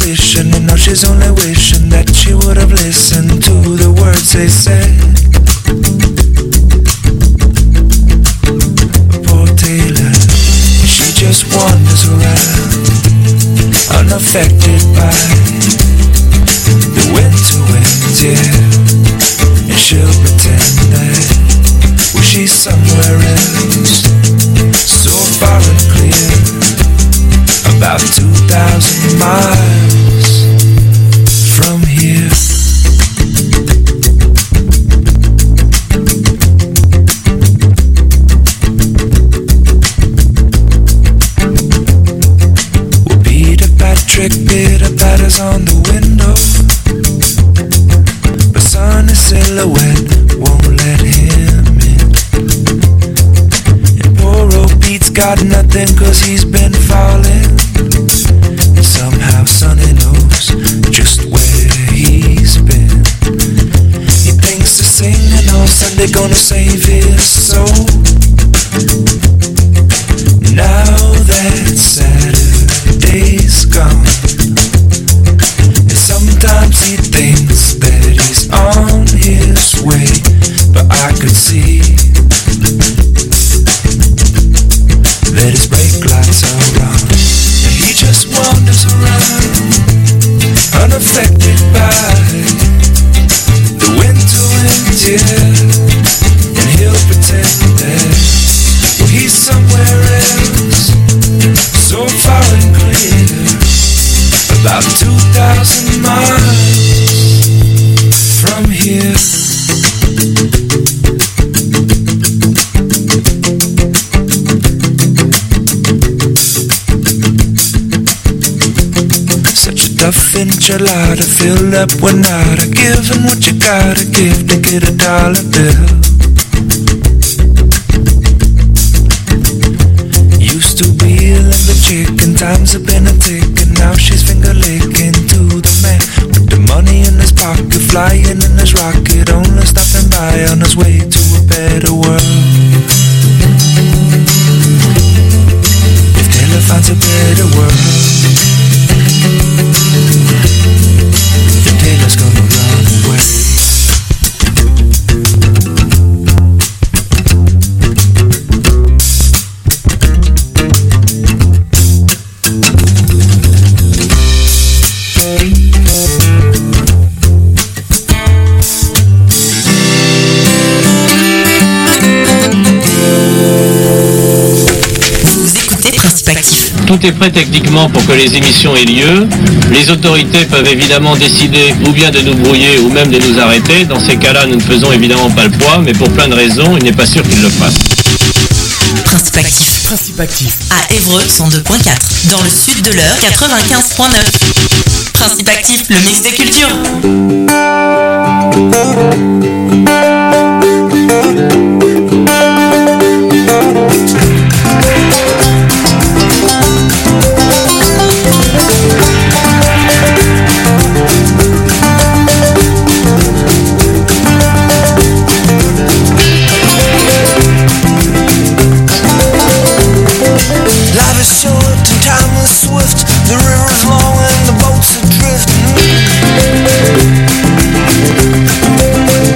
intuition, and now she's only wishing that she would have listened to the words they said. Poor Taylor, she just wanders around, unaffected by the winter winds, yeah. And she'll pretend that she's somewhere else, so far and clear, about 2,000 miles from here. Well, Peter Patrick pitter-patters on the window, but sunny silhouette won't let him in. And poor old Pete's got nothing 'cause he's been falling. And somehow Sonny knows just where he's been. He thinks the singing on Sunday gonna save his soul. Now that Saturday's gone, and sometimes he thinks that he's on his way, but I could see that his brake lights are on. He just wanders around, unaffected by the winter winds, yeah. And he'll pretend that, well, he's somewhere else, so far and clear, about 2,000 miles from here. Tough enchilada filled up with nada, giving what you gotta give to get a dollar bill. Used to be a limber chicken, times have been a ticking, now she's finger licking to the man with the money in his pocket, flying in his rocket, only stopping by on his way to a better world. If Taylor finds a better world, Taylor's gonna run away. Tout est prêt techniquement pour que les émissions aient lieu. Les autorités peuvent évidemment décider ou bien de nous brouiller ou même de nous arrêter. Dans ces cas-là, nous ne faisons évidemment pas le poids, mais pour plein de raisons, il n'est pas sûr qu'ils le fassent. Principe actif. Principe actif. À Évreux, 102.4. Dans le sud de l'Eure, 95.9. Principe actif, le mix des cultures. The river's long and the boats are drifting.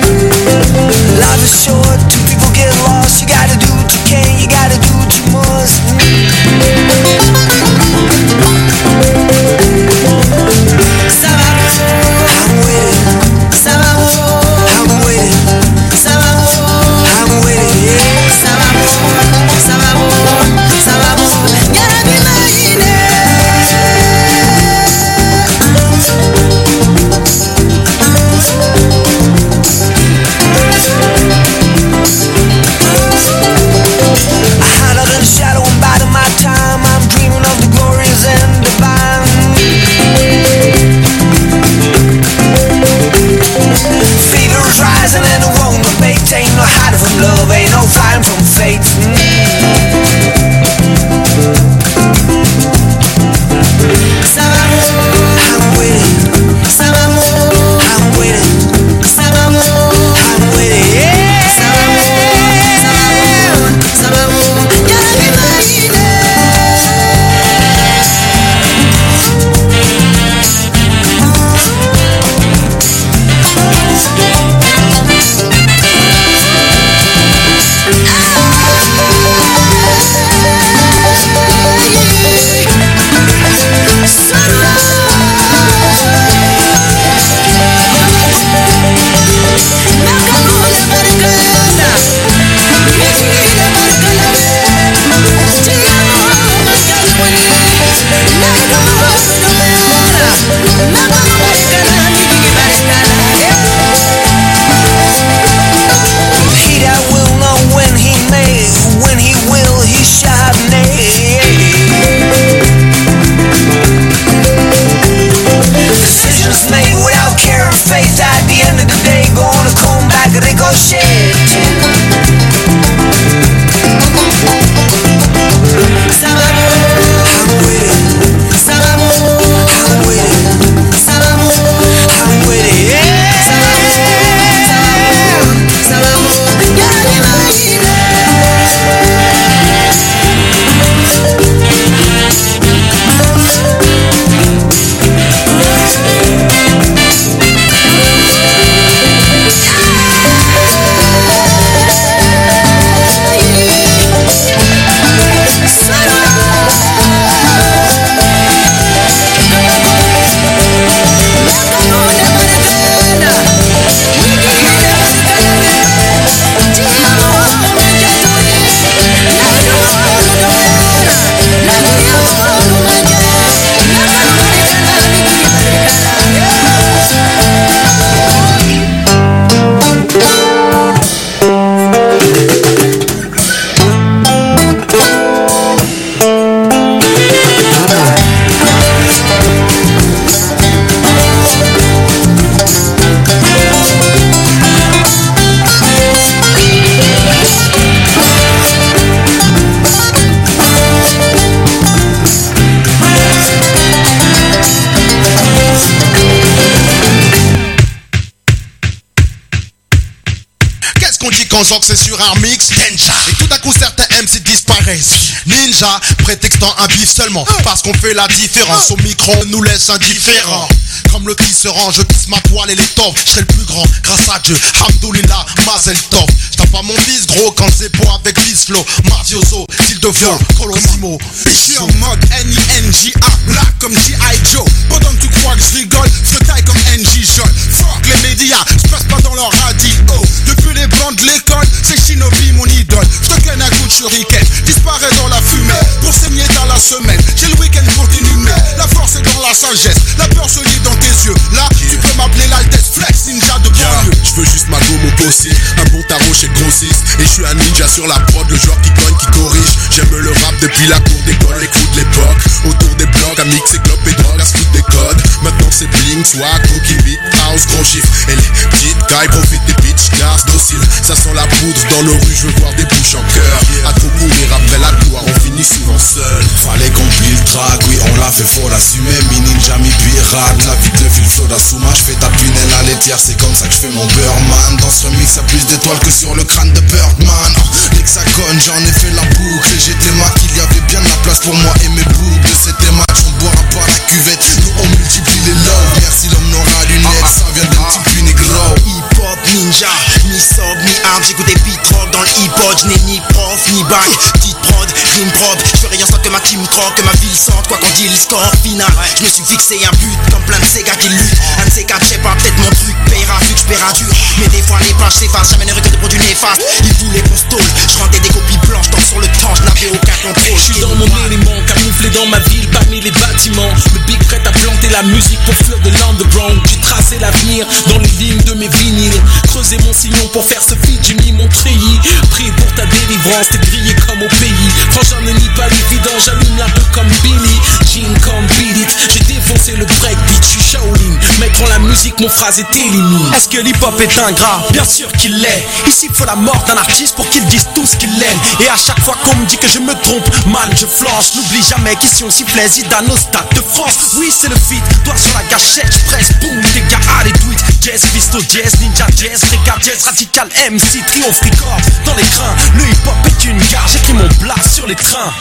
quand j'en c'est sur un mix Ninja. Et tout à coup certains MC disparaissent. Ninja, prétextant un bif seulement, parce qu'on fait la différence. Au micro on nous laisse indifférents. Comme le tisserand, je tisse ma toile et l'étoffe. Je serai le plus grand, grâce à Dieu. Hamdoulillah, Mazel Tov. J'tape pas mon fils gros quand c'est beau avec Bisflow. Mafioso, style de flow, Colosimo. J'suis en mode N-I-N-J-A, black comme G.I. Joe. Pendant que tu crois que j'rigole, taille comme NJ Joel. Fuck les médias, j'passe pas dans leur radio. Depuis les bancs de l'école, c'est Shinobi mon idole. J'te gagne un coup de shuriken, disparaît dans la fumée. Pour saigner dans la semaine, j'ai le week-end pour t'inhumer. La force est dans la sagesse, la peur se lit dans tes yeux. Là, tu peux m'appeler l'Altesse Flex Ninja de banlieue. J'veux juste ma gomme au possible, un bon tarot chez Grossiste. Et j'suis un ninja sur la prod, le genre qui cogne, qui corrige. J'aime le rap depuis la cour d'école, les coups de l'époque. Autour des blocs, à mixer clope et drogue, à se foutre des codes. Maintenant c'est bling, swag, cookie, beat, house, gros chiffre. Et les petites cailles profitent des bitch cars dociles. Ça sent la poudre dans le rue, j'veux voir des bouches en cœur. À trop courir après la gloire, on finit souvent seul. Fallait qu'on plie le track, oui on l'a fait, faut l'assumer. Mi ninja, mi pirate, la vie de fil flow d'Asuma. J'fais ta punelle à laitière, c'est comme ça que j'fais mon beurre man. Dans ce remix y'a plus d'étoiles que sur le crâne de Birdman. L'hexagone, j'en ai fait la boucle. Et j'étais moi qu'il y avait bien de la place pour moi et mes boucles. C'était match, on boira pas la cuvette. Nous on multiplie les loves. Merci l'homme n'aura lunettes, ça vient d'un petit plus négro. Hip-hop ninja, ni sob, ni hard. J'écoute des beats rock dans le hip-hop. J'n'ai ni prof, ni bac. Petite prod, rime propre. J'fais rien sans que ma team croque, que ma ville sente. Quoi qu'on dit, le score final. J'me suis fixé un but comme plein de ces gars qui luttent. Un de ces quatre, j'sais pas, peut-être mon truc paiera vu que j'paierai dur. Mais des fois les pages s'effacent, jamais ne que des produits néfastes. Ils voulaient qu'on stole, j'rendais des copies blanches. Tant sur le temps, j'n'avais aucun contrôle. J'suis dans mon élément, camouflé dans ma ville, parmi les bâtiments. Le big prêt à planter la musique pour fuir de l'underground. J'ai tracé l'avenir dans les lignes de mes vinyles. Creusé mon sillon pour faire ce feat, j'ai mis mon treillis. Pris pour ta délivrance, t'es grillé comme au pays. Franchement, ne nie pas l'évident, j'allume la peu comme Billy Jean comme Beat It. J'ai défoncé le breakbeat, j'suis Shaolin. Mettre en la musique, mon phrase est élimine. Est-ce que l'hip-hop est ingrat? Bien sûr qu'il l'est. Ici faut la mort d'un artiste pour qu'il dise tout ce qu'il aime. Et à chaque fois qu'on me dit que je me trompe, man je flanche. N'oublie jamais qu'ici on sifflait Zidane au stade de France. Oui c'est le feat, doigt sur la gâchette, j'presse, boum, des gars à les tweets. Jazz, Visto, jazz, ninja, jazz, reggae, jazz, radical, MC, triomphe, record dans les trains. Le hip-hop est une gare, j'écris mon blast sur les trains.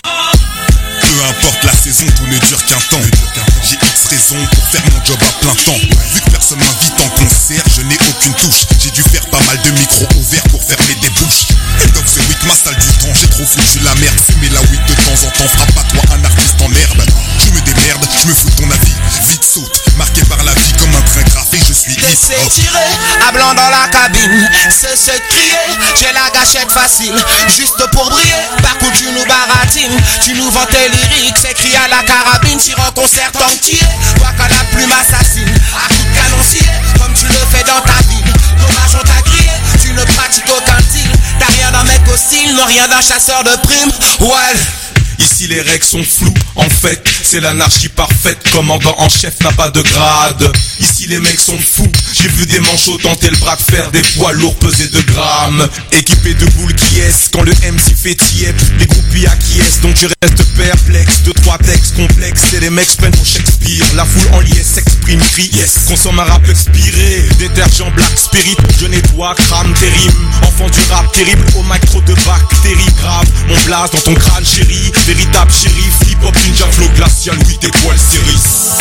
Peu importe la saison, tout ne dure qu'un temps. J'ai X raisons pour faire mon job à plein temps. Vu que personne m'invite en concert, je n'ai aucune touche. J'ai dû faire pas mal de micros ouverts pour fermer des bouches. Et donc c'est week ma salle du temps, j'ai trop foutu la merde. Fumer la weed de temps en temps, frappe à toi un artiste en herbe. Je me démerde, je me fous de ton avis. Vite saute, marqué par la vie comme un train graffé, je suis laissé tirer, à blanc dans la cabine. C'est ce crier, j'ai la gâchette facile. Juste pour briller, par contre tu nous baratines. Tu nous vends tes lyriques, c'est crié à la carabine. Tire en concert tant que tu es, toi quand la plume assassine. À coup de canoncier, comme tu le fais dans ta ville. Dommage on t'a grillé, tu ne pratiques aucun style. T'as rien d'un mec hostile, non rien d'un chasseur de primes. Ouais. Ici les règles sont floues, en fait, c'est l'anarchie parfaite. Commandant en chef n'a pas de grade. Ici les mecs sont fous, j'ai vu des manchots tenter le bras de fer, des poids lourds pesés de grammes. Équipés de boules qui est quand le MC fait tiep, les groupies acquiescent, donc je reste perplexe. Deux, trois textes complexes, et les mecs se prennent pour Shakespeare. La foule en liesse s'exprime, crie, yes. Consomme un rap expiré, détergent black spirit. Je nettoie, crame tes rimes, enfant du rap terrible. Au mic trop de bactéries graves, mon blase dans ton crâne chéri. Véritable shérif, hip-hop, ninja, flow glacial, oui t'es poils séris.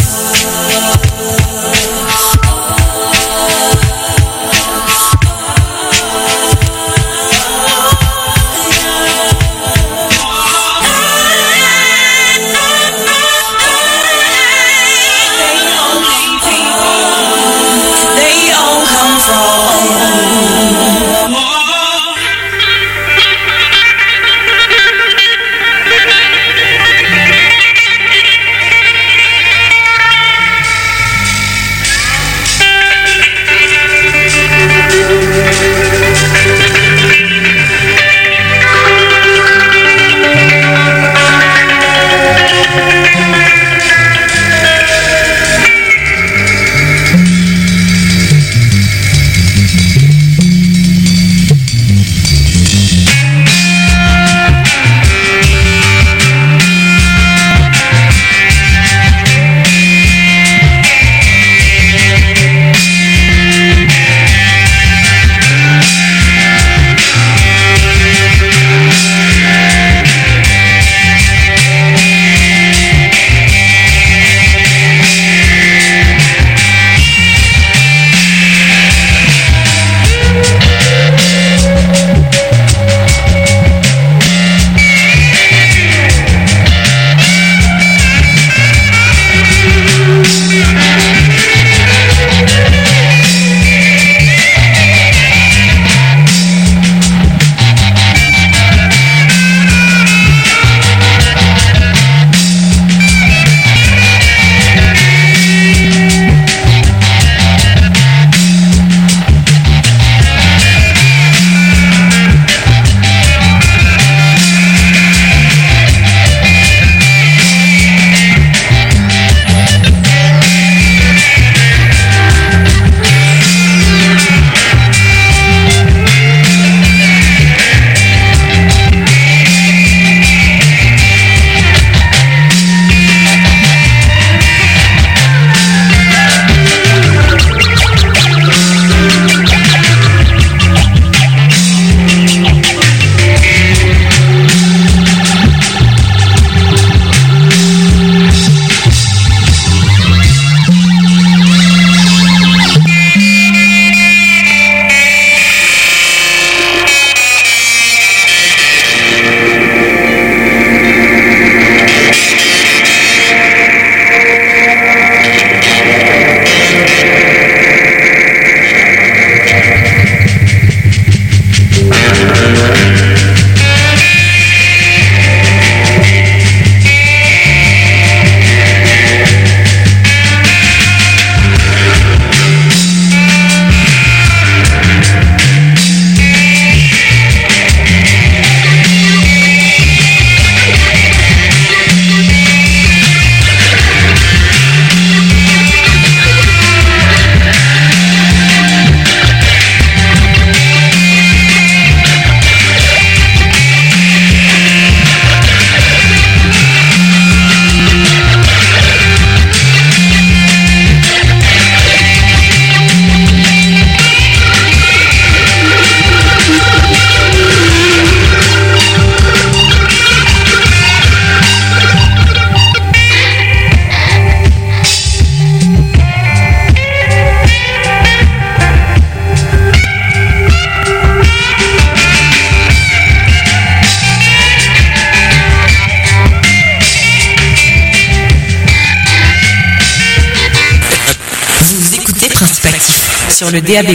sur le DAB+.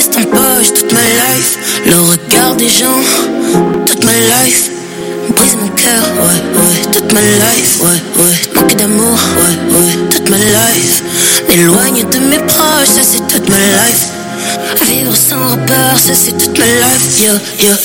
reste en poche toute ma life. Le regard des gens, toute ma life. Brise mon cœur, ouais, toute ma life, ouais. Manque d'amour, ouais, toute ma life. M'éloigne de mes proches, ça c'est toute ma life. Vivre sans repère, ça c'est toute ma life. Yo.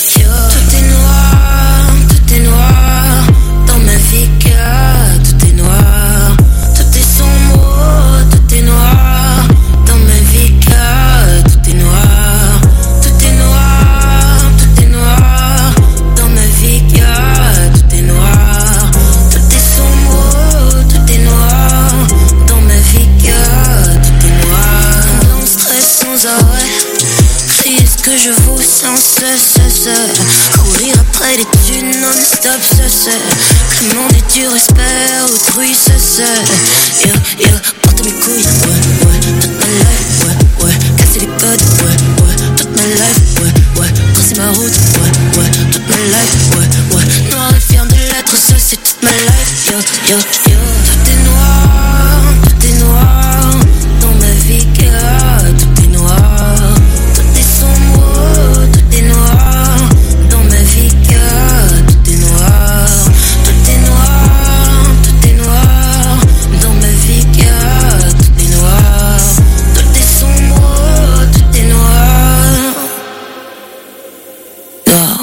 Tout est noir dans ma vie, car tout est noir. Tout est sombre, tout est noir dans ma vie, car tout est noir. Tout est noir, tout est noir dans ma vie, car tout est noir. Tout est sombre, tout est noir dans ma vie, car tout est noir. Dans le stress sans arrêt, crise que je vous sans cesse. Courir après les thunes non-stop, le monde est dur, espère autrui, Yo, porte mes couilles, ouais, toute ma life, ouais, casser les potes, ouais, toute ma life, ouais, tracer ma route, ouais, toute ma life, ouais, noir et fier de l'être, ça c'est toute ma life, yo. Tout est noir dans ma vie, car tout est noir. Tout est sombre, tout est noir dans ma vie, car tout est noir. Tout est noir dans ma vie, car tout est noir. Tout est sombre, tout est noir. Oh.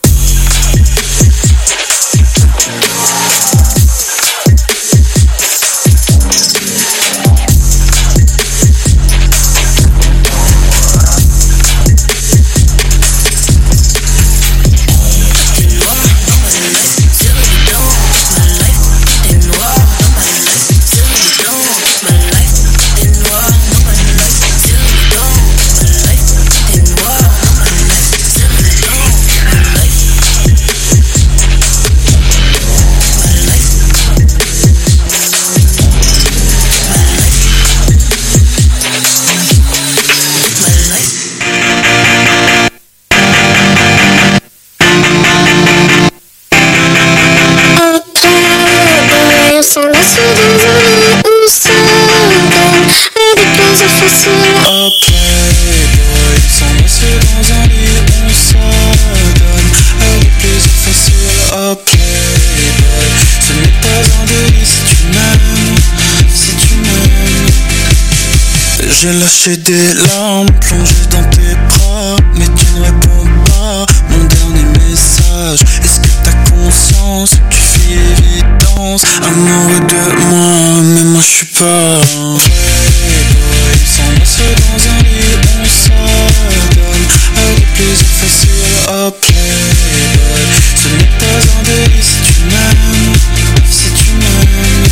J'ai lâché des larmes plongées dans tes bras, mais tu ne réponds pas. Mon dernier message, est-ce que t'as conscience que tu fais évidence? Amoureux de moi, mais moi je suis pas un vrai boy. S'embrasse dans un lit, on s'adonne à des plaisirs faciles. Ok boy, ce n'est pas un délit si tu m'aimes, si tu m'aimes.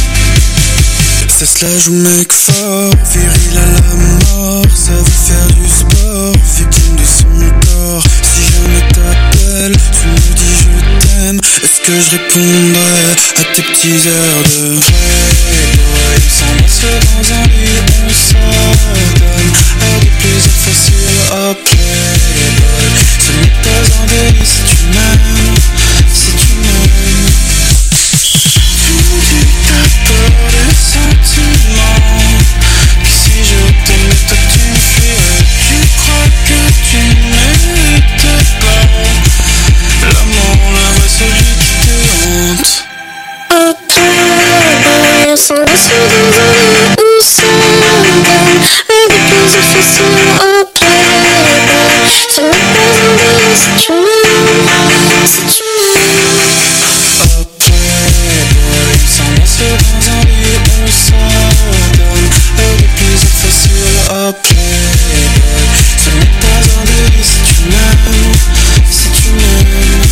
Ça se la joue mec fort, viril à la mort, ça veut faire du sport, victime de son corps. Si jamais t'appelles, tu me dis je t'aime, est-ce que je répondrai à tes petits airs de vrai boy? S'embrasse dans un lit, on s'adonne à des plaisirs faciles. Ok boy, ce n'est pas un délit si tu m'aimes, si tu m'aimes. Tu me dis que t'as peur des sentiments, que si je t'aimais toi tu me fuirais. Tu crois que tu mérites pas l'amour, la vraie, celui qui te hante. Ok boy, on s'embrasse dans un lit, on s'adonne à des plaisirs faciles. Ok boy, ce n'est pas un délit si tu m'aimes, si tu m'aimes. Ok boy, s'embrasse dans un lit, on s'adonne à des plaisirs faciles. Ok boy, ce n'est pas un délit si tu m'aimes, si tu m'aimes.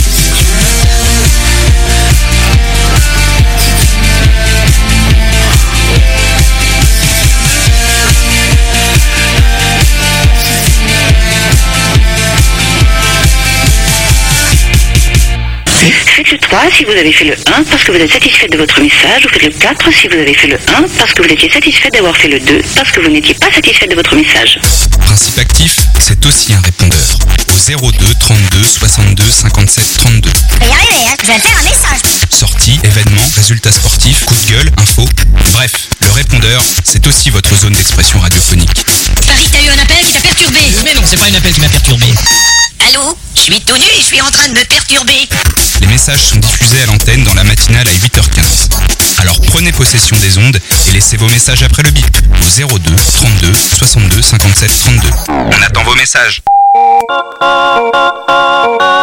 Faites le 3 si vous avez fait le 1 parce que vous êtes satisfait de votre message, ou faites le 4 si vous avez fait le 1 parce que vous étiez satisfait d'avoir fait le 2 parce que vous n'étiez pas satisfait de votre message. Principe actif, c'est aussi un répondeur. Au 02 32 62 57 32. Je vais y arriver, hein. Je vais faire un message. Sorties, événements, résultats sportifs, coup de gueule, infos. Bref, le répondeur, c'est aussi votre zone d'expression radiophonique. Paris, t'as eu un appel qui t'a perturbé. Mais non, suis tout nu et je suis en train de me perturber. Les messages sont diffusés à l'antenne dans la matinale à 8h15. Alors prenez possession des ondes et laissez vos messages après le bip au 02 32 62 57 32. On attend vos messages.